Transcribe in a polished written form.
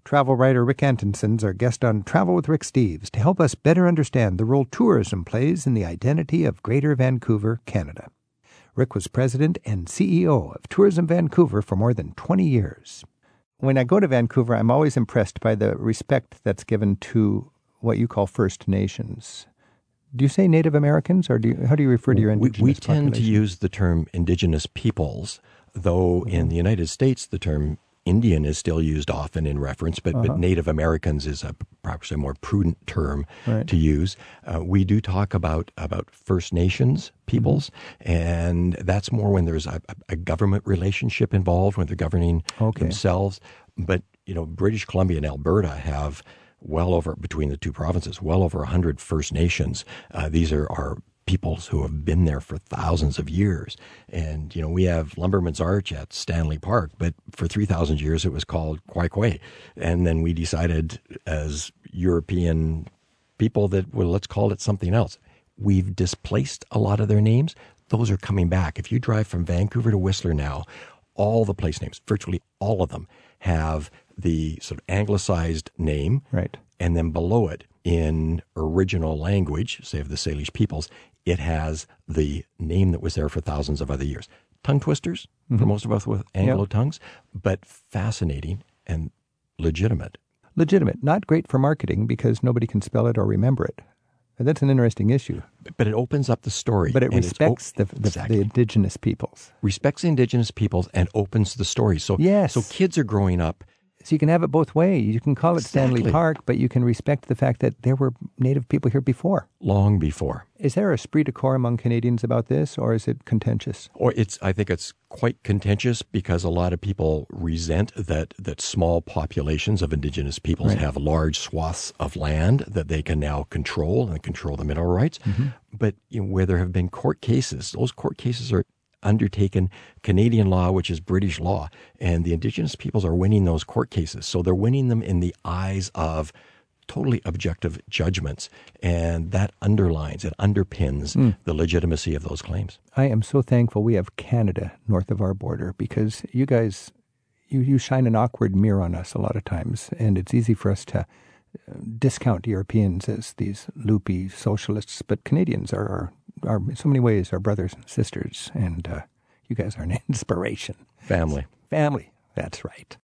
Travel writer Rick Antonson's our guest on Travel with Rick Steves to help us better understand the role tourism plays in the identity of Greater Vancouver, Canada. Rick was president and CEO of Tourism Vancouver for more than 20 years. When I go to Vancouver, I'm always impressed by the respect that's given to what you call First Nations. Do you say Native Americans, or how do you refer to your indigenous We tend population? to use the term indigenous peoples, though in the United States the term Indian is still used often in reference, but Native Americans is perhaps a more prudent term to use. We do talk about First Nations peoples, and that's more when there's a government relationship involved, when they're governing themselves. But, British Columbia and Alberta have well over, between the two provinces, well over 100 First Nations. These are peoples who have been there for thousands of years. And, we have Lumberman's Arch at Stanley Park, but for 3,000 years it was called Quoiquet. And then we decided as European people that, well, let's call it something else. We've displaced a lot of their names. Those are coming back. If you drive from Vancouver to Whistler now, all the place names, virtually all of them, have the sort of anglicized name. Right. And then below it, in original language, say of the Salish peoples, it has the name that was there for thousands of other years. Tongue twisters for most of us with Anglo tongues, but fascinating and legitimate. Legitimate. Not great for marketing because nobody can spell it or remember it. And that's an interesting issue. But it opens up the story. But it respects the indigenous peoples. Respects the indigenous peoples and opens the story. So, so kids are growing up. So you can have it both ways. You can call it Stanley Park, but you can respect the fact that there were Native people here before. Long before. Is there a esprit de corps among Canadians about this, or is it contentious? I think it's quite contentious because a lot of people resent that small populations of indigenous peoples have large swaths of land that they can now control and control the mineral rights. But where there have been court cases, those court cases are undertaken Canadian law, which is British law, and the indigenous peoples are winning those court cases. So they're winning them in the eyes of totally objective judgments, and that underpins the legitimacy of those claims. I am so thankful we have Canada north of our border because you guys, you shine an awkward mirror on us a lot of times, and it's easy for us to discount Europeans as these loopy socialists, but Canadians are in so many ways our brothers and sisters, and you guys are an inspiration. Family. Family, that's right.